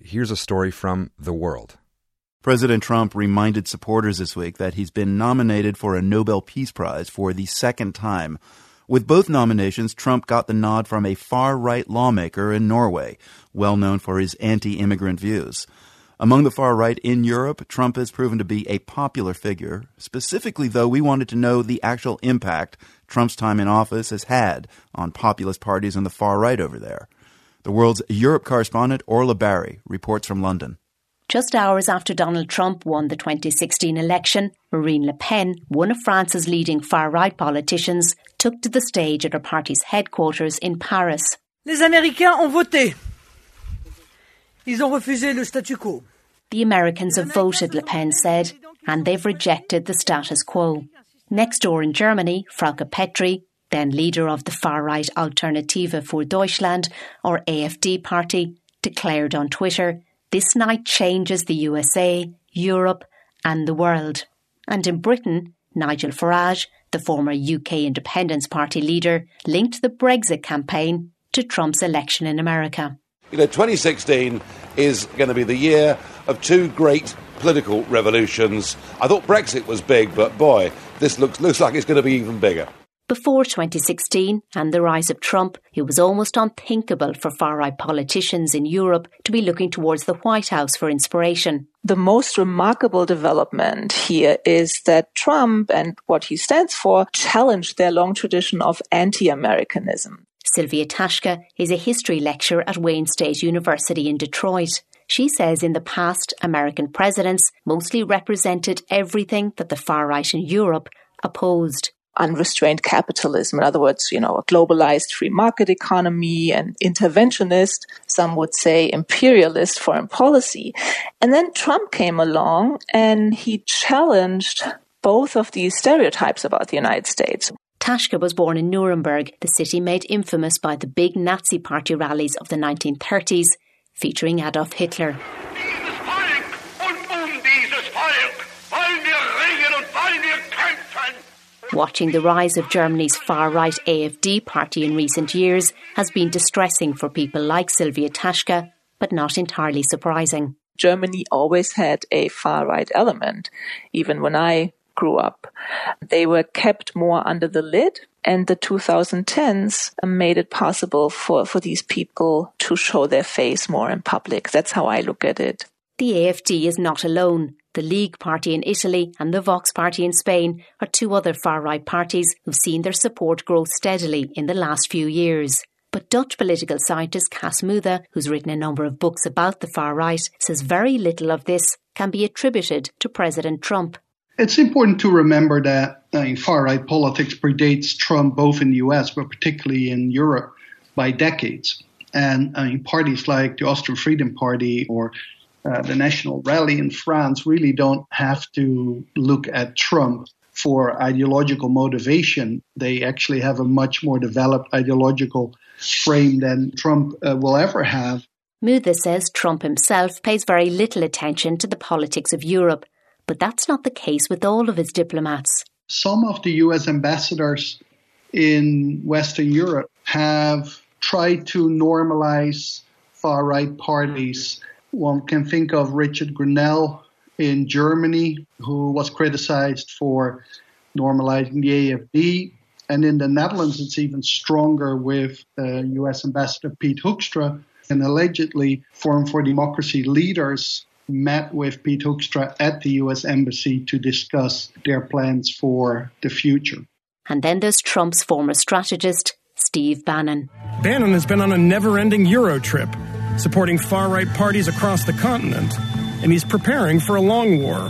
here's a story from The World. President Trump reminded supporters this week that he's been nominated for a Nobel Peace Prize for the second time. With both nominations, Trump got the nod from a far-right lawmaker in Norway, well known for his anti-immigrant views. Among the far-right in Europe, Trump has proven to be a popular figure. Specifically, though, we wanted to know the actual impact Trump's time in office has had on populist parties in the far-right over there. The World's Europe correspondent Orla Barry reports from London. Just hours after Donald Trump won the 2016 election, Marine Le Pen, one of France's leading far-right politicians, took to the stage at her party's headquarters in Paris. Les Américains ont voté. Ils ont refusé le statu quo. The Americans have voted, Le Pen said, and they've rejected the status quo. Next door in Germany, Frauke Petry, then leader of the far-right Alternative für Deutschland, or AfD party, declared on Twitter, "This night changes the USA, Europe and the world." And in Britain, Nigel Farage, the former UK Independence Party leader, linked the Brexit campaign to Trump's election in America. 2016 is going to be the year of two great political revolutions. I thought Brexit was big, but boy, this looks like it's going to be even bigger. Before 2016 and the rise of Trump, it was almost unthinkable for far-right politicians in Europe to be looking towards the White House for inspiration. The most remarkable development here is that Trump and what he stands for challenged their long tradition of anti-Americanism. Sylvia Tashka is a history lecturer at Wayne State University in Detroit. She says in the past, American presidents mostly represented everything that the far-right in Europe opposed. Unrestrained capitalism, in other words, a globalized free market economy, and interventionist, some would say imperialist foreign policy. And then Trump came along and he challenged both of these stereotypes about the United States. Tashka was born in Nuremberg, the city made infamous by the big Nazi party rallies of the 1930s, featuring Adolf Hitler. Dieses Volk und dieses Volk wollen wir ringen und wollen wir kämpfen. Watching the rise of Germany's far-right AfD party in recent years has been distressing for people like Sylvia Tashka, but not entirely surprising. Germany always had a far-right element, even when I grew up. They were kept more under the lid, and the 2010s made it possible for these people to show their face more in public. That's how I look at it. The AfD is not alone. The League Party in Italy and the Vox Party in Spain are two other far-right parties who've seen their support grow steadily in the last few years. But Dutch political scientist Cas Mudde, who's written a number of books about the far-right, says very little of this can be attributed to President Trump. It's important to remember that far-right politics predates Trump both in the US but particularly in Europe by decades. And parties like the Austrian Freedom Party or the National Rally in France really don't have to look at Trump for ideological motivation. They actually have a much more developed ideological frame than Trump will ever have. Mudde says Trump himself pays very little attention to the politics of Europe, but that's not the case with all of his diplomats. Some of the US ambassadors in Western Europe have tried to normalize far-right parties. One can think of Richard Grenell in Germany, who was criticized for normalizing the AfD. And in the Netherlands, it's even stronger with US Ambassador Piet Hoekstra. And allegedly, Forum for Democracy leaders met with Piet Hoekstra at the US Embassy to discuss their plans for the future. And then there's Trump's former strategist, Steve Bannon. Bannon has been on a never-ending Euro trip, supporting far-right parties across the continent, and he's preparing for a long war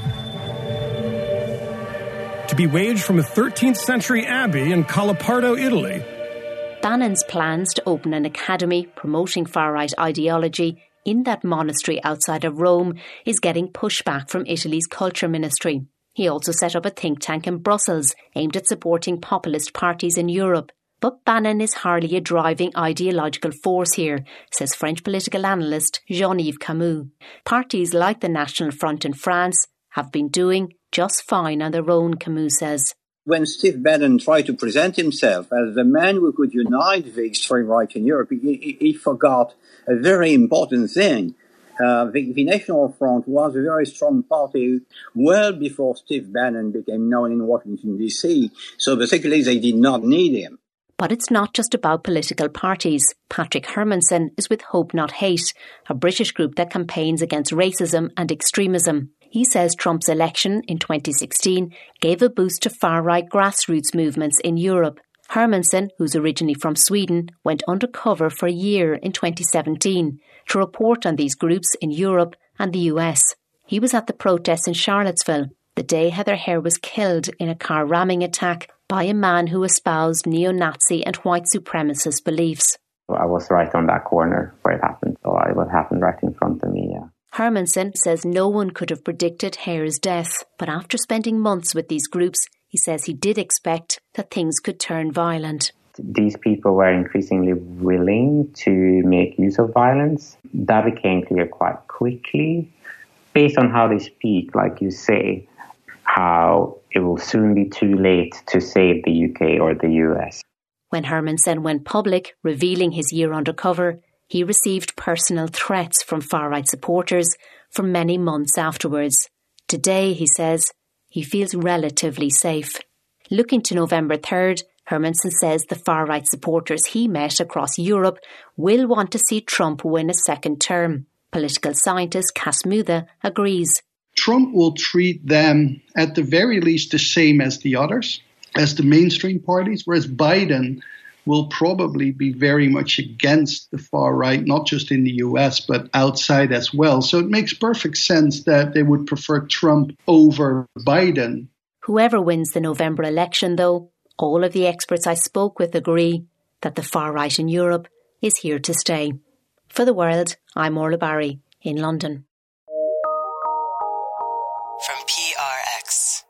to be waged from a 13th century abbey in Calapardo, Italy. Bannon's plans to open an academy promoting far-right ideology in that monastery outside of Rome is getting pushback from Italy's culture ministry. He also set up a think tank in Brussels aimed at supporting populist parties in Europe. But Bannon is hardly a driving ideological force here, says French political analyst Jean-Yves Camus. Parties like the National Front in France have been doing just fine on their own, Camus says. When Steve Bannon tried to present himself as the man who could unite the extreme right in Europe, he forgot a very important thing. The National Front was a very strong party well before Steve Bannon became known in Washington, D.C., so basically they did not need him. But it's not just about political parties. Patrick Hermanson is with Hope Not Hate, a British group that campaigns against racism and extremism. He says Trump's election in 2016 gave a boost to far-right grassroots movements in Europe. Hermanson, who's originally from Sweden, went undercover for a year in 2017 to report on these groups in Europe and the US. He was at the protests in Charlottesville the day Heather Heyer was killed in a car ramming attack by a man who espoused neo-Nazi and white supremacist beliefs. I was right on that corner where it happened, so it happened right in front of me, yeah. Hermanson says no one could have predicted Heyer's death, but after spending months with these groups, he says he did expect that things could turn violent. These people were increasingly willing to make use of violence. That became clear quite quickly. Based on how they speak, like you say, how it will soon be too late to save the UK or the US. When Hermanson went public, revealing his year undercover, he received personal threats from far-right supporters for many months afterwards. Today, he says, he feels relatively safe. Looking to November 3rd, Hermanson says the far-right supporters he met across Europe will want to see Trump win a second term. Political scientist Cass Mutha agrees. Trump will treat them at the very least the same as the others, as the mainstream parties, whereas Biden will probably be very much against the far right, not just in the US, but outside as well. So it makes perfect sense that they would prefer Trump over Biden. Whoever wins the November election, though, all of the experts I spoke with agree that the far right in Europe is here to stay. For The World, I'm Orla Barry in London. From PRX.